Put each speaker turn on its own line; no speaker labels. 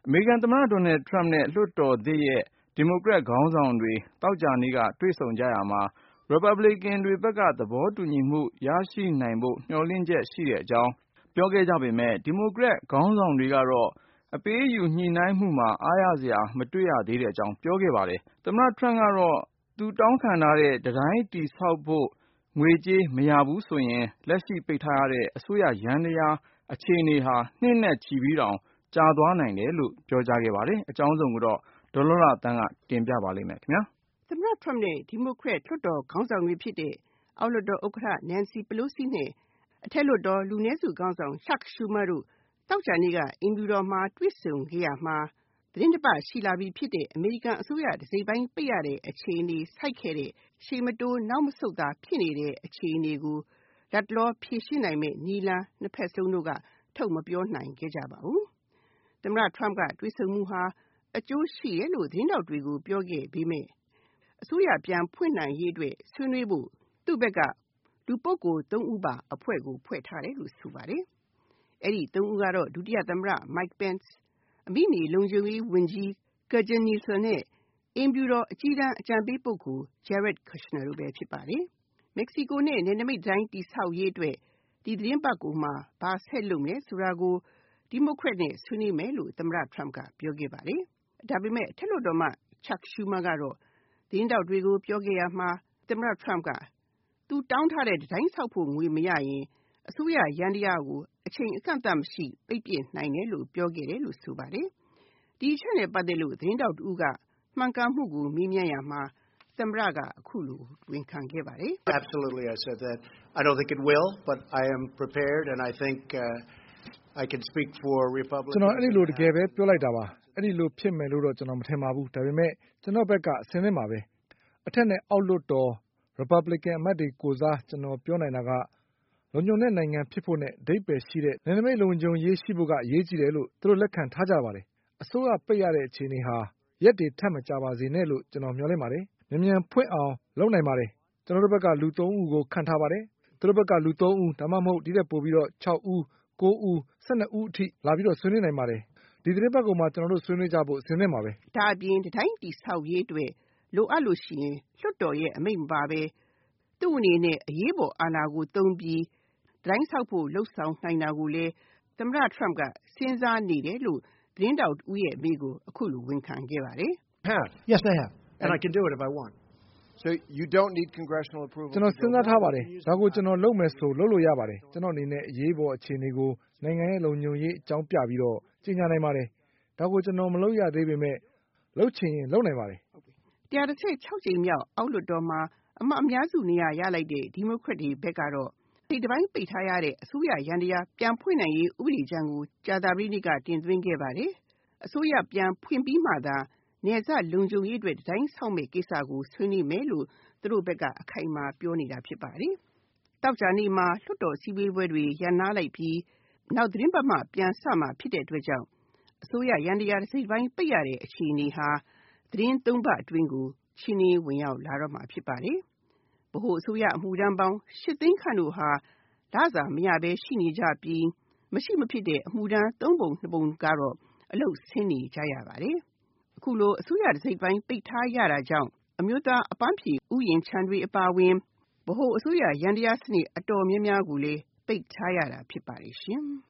အမေရိကန်သမ္မတ Donald Trump နဲ့ လွှတ်တော်သစ်ရဲ့ဒီမိုကရက်ခေါင်းဆောင်တွေ သောကြာနေ့က တွေ့ဆုံကြရာမှာ ရီပတ်ဘလစ်ကန်တွေဘက်က သဘောတူညီမှုရရှိနိုင်ဖို့ မျှော်လင့်ချက်ရှိတဲ့အကြောင်း ပြောခဲ့ကြပေမဲ့ ဒီမိုကရက်ခေါင်းဆောင်တွေကတော့ အပေးအယူညှိနှိုင်းမှုမှာ အားရစရာမတွေ့ရသေးတဲ့အကြောင်း ပြောခဲ့ပါတယ်။ သမ္မတ Trump ကတော့ သူတောင်းခံထားတဲ့ တံတိုင်းတည်ဆောက်ဖို့ ငွေကြေးမရဘူးဆိုရင် လက်ရှိပိတ်ထားရတဲ့ အစိုးရယန္တရားအခြေအနေဟာ နှစ်နဲ့ချီပြီးတောင် ကြာသွားနိုင်တယ်လို့ ပြောကြားခဲ့ပါတယ်။ အကြောင်းစုံကိုတော့ ဒေါ်လှလှသန်းက တင်ပြပါလိမ့်မယ်ခင်ဗျာ
။ သမ္မတ Trump နဲ့ ဒီမိုကရက်လွှတ်တော်ခေါင်းဆောင်တွေဖြစ်တဲ့ အောက်လွှတ်တော်ဥက္ကဋ္ဌ Nancy Pelosi နဲ့ အထက်လွှတ်တော်လူနည်းစုခေါင်းဆောင် Chuck Schumer တို့ သောကြာနေ့က အိမ်ဖြူတော်မှာ တွေ့ဆုံခဲ့ရာမှာ သီတင်းတပတ်ရှိလာပြီဖြစ်တဲ့ အမေရိကန်အစိုးရတစိတ်ပိုင်းပိတ်ရတဲ့အခြေအနေဆိုက်ခဲ့တဲ့ ရှေ့မတိုးနောက်မဆုတ်သာဖြစ်နေတဲ့အခြေအနေကို လတ်တလောဖြေရှင်းနိုင်မယ့်နည်းလမ်းနှစ်ဖက်စလုံးတို့က ထုတ်မပြောနိုင်ခဲ့ကြပါဘူး။ သမ္မတ Trump ကတွေ့ဆုံမှုဟာ အကျိုးရှိတယ်လို့သတင်းထောက်တွေကိုပြောခဲ့ပေမယ့် အစိုးရပြန်ဖွင့်နိုင်ရေးအတွက်ဆွေးနွေးဖို့ သူ့ဘက်က လူပုဂ္ဂိုလ် ၃ ဦးပါအဖွဲ့ကိုဖွဲ့ထားတယ်လို့ဆိုပါတယ်။ အဲဒီ ၃ ဦးကတော့ ဒုတိယသမ္မတ Mike Pence ၊ အမိမြေလုံခြုံရေးဝန်ကြီး Kirstjen Nielsen နဲ့ အိမ်ဖြူတော်အကြီးတန်းအကြံပေးပုဂ္ဂိုလ် Jared Kushner တို့ပဲဖြစ်ပါတယ်။ မက္ကဆီကိုနဲ့နယ်နိမိတ်တံတိုင်းတည်ဆောက်ရေးအတွက် ဒီသီတင်းပတ်ကုန်မှာ ဘာဆက်လုပ်မလဲဆိုတာကို ဒီမိုကရက်နဲ့ဆွေးနွေးမယ်လို့ သမ္မတ Trump ကပြောခဲ့ပါတယ်။ ဒါပေမဲ့ အထက်လွှတ်တော်အမတ် Chuck Schumer ကတော့ သတင်းထောက်တွေကိုပြောခဲ့ရာမှာ သမ္မတ Trump က သူတောင်းထားတဲ့တံတိုင်းဆောက်ဖို့ငွေမရရင် အစိုးရယန္တရားကို အချိန်အကန့်အသတ်မရှိပိတ်ပစ်နိုင်တယ်လို့ပြောခဲ့တယ်လို့ဆိုပါတယ်။ ဒီအချက်နဲ့ပတ်သက်လို့ သတင်းထောက်တဦးက မှန်ကန်မှုကိုမေးမြန်းရာမှာ သမ္မတက အခုလိုဝန်ခံခဲ့ပါတယ်။
Absolutely, I said that. I don't think it will, but I am prepared and I think I can speak for Republicans.
ကျွန်တော်အဲ့ဒီလိုတကယ်ပဲပြောလိုက်တာပါ။အဲ့ဒီလိုဖြစ်မယ်လို့တော့ကျွန်တော်မထင်ပါဘူး။ဒါပေမဲ့ကျွန်တော်ဘက်ကအဆင်သင့်ပါပဲ။အထက်နဲ့အောက်လွှတ်တော် Republican အမတ်တွေကိုယ်စားကျွန်တော်ပြောနိုင်တာက လုံခြုံတဲ့နိုင်ငံဖြစ်ဖို့နဲ့အဓိပ္ပါယ်ရှိတဲ့နယ်နိမိတ်လုံခြုံရေးရှိဖို့ကအရေးကြီးတယ်လို့သူတို့လက်ခံထားကြပါတယ်။အစိုးရပိတ်ရတဲ့အခြေအနေဟာ ရက်တွေထပ်မကြာပါစေနဲ့လို့ကျွန်တော်မျှော်လင့်ပါတယ်။မြန်မြန်ဖွင့်အောင်လုပ်နိုင်ပါတယ်။ကျွန်တော်တို့ဘက်ကလူ ၃ ဦးကိုခန့်ထားပါတယ်။သူတို့ဘက်ကလူ ၃ ဦး ဒါမှမဟုတ် ဒီထက်ပိုပြီး ၆ ဦး၊ ၉ ဦး၊ ၁၂ ဦးအထိလာပြီးဆွေးနွေးနိုင်ပါတယ်။ဒီသီတင်းပတ်ကုန်မှာကျွန်တော်တို့ဆွေးနွေးကြဖို့အဆင်သင့်ပါပဲ
။ဒါအပြင်တံတိုင်းတည်ဆောက်ရေးအတွက်လိုအပ်လို့ရှိရင်လွှတ်တော်ရဲ့အမိန့်မပါပဲ သူ့အနေနဲ့အရေးပေါ်အာဏာကိုသုံးပြီးတံတိုင်းဆောက်ဖို့လုပ်ဆောင်နိုင်တာကိုလည်း သမ္မတ Trump ကစဉ်းစားနေတယ်လို့သတင်းထောက်တဦးရဲ့အမေးကိုအခုလိုဝန်ခံခဲ့ပါတယ်
။ Yes, I have. And I can do it if I want.
So you don't need congressional approval.
ကျွန်တော်စဉ်းစားထားပါတယ်။ဒါကိုကျွန်တော်လုပ်မယ်ဆိုလုပ်လို့ရပါတယ်။ကျွန်တော်အနေနဲ့အရေးပေါ်အခြေအနေကိုနိုင်ငံရဲ့လုံခြုံရေးအကြောင်းပြပြီးတော့ကြေညာနိုင်ပါတယ်။ဒါကိုကျွန်တော်မလုပ်ရသေးပေမဲ့လုပ်ချင်ရင်လုပ်နိုင်ပါတယ်
။ 116 ကြိမ်မြောက်အောက်လွှတ်တော်မှာအမတ်အများစုနေရာရလိုက်တဲ့ဒီမိုကရက်တွေဘက်ကတော့ ဒီတပိုင်းပိတ်ထားရတဲ့အစိုးရယန္တရားပြန်ဖွင့်နိုင်ရေးဥပဒေကြမ်းကိုကြာသပတေးနေ့ကတင်သွင်းခဲ့ပါတယ်။အစိုးရပြန်ဖွင့်ပြီးမှသာနယ်စပ်လုံခြုံရေးအတွက်တံတိုင်းဆောက်မယ့်ကိစ္စကိုဆွေးနွေးမယ်လို့သူတို့ဘက်ကအခိုင်အမာပြောနေတာဖြစ်ပါတယ်။သောကြာနေ့မှာလွှတ်တော်စည်းဝေးပွဲတွေရပ်နားလိုက်ပြီးနောက်သီတင်းပတ်မှပြန်စမှာဖြစ်တဲ့အတွက်ကြောင့်အစိုးရယန္တရားတစိတ်ပိုင်းပိတ်ရတဲ့အခြေအနေဟာသီတင်း ၃ ပတ်အတွင်းကိုချဉ်းနှီးဝင်ရောက်လာတော့မှာဖြစ်ပါတယ်။ဗဟိုအစိုးရအမှုထမ်းပေါင်း ၈ သိန်းခန့်တို့ဟာလစာမရဘဲရှိနေကြပြီးမရှိမဖြစ်တဲ့အမှုထမ်း ၃ ပုံ 2 ပုံကတော့အလုပ်ဆင်းနေကြရပါတယ်။အခုလိုအစိုးရတစိတ်ပိုင်းပိတ်ထားရတာကြောင့်အမျိုးသားအပန်းဖြေဥယျာဉ်ခြံတွေအပါအဝင်ဗဟိုအစိုးရယန္တရားစနစ်အတော်များများကိုလည်းပိတ်ထားရတာဖြစ်ပါတယ်ရှင်။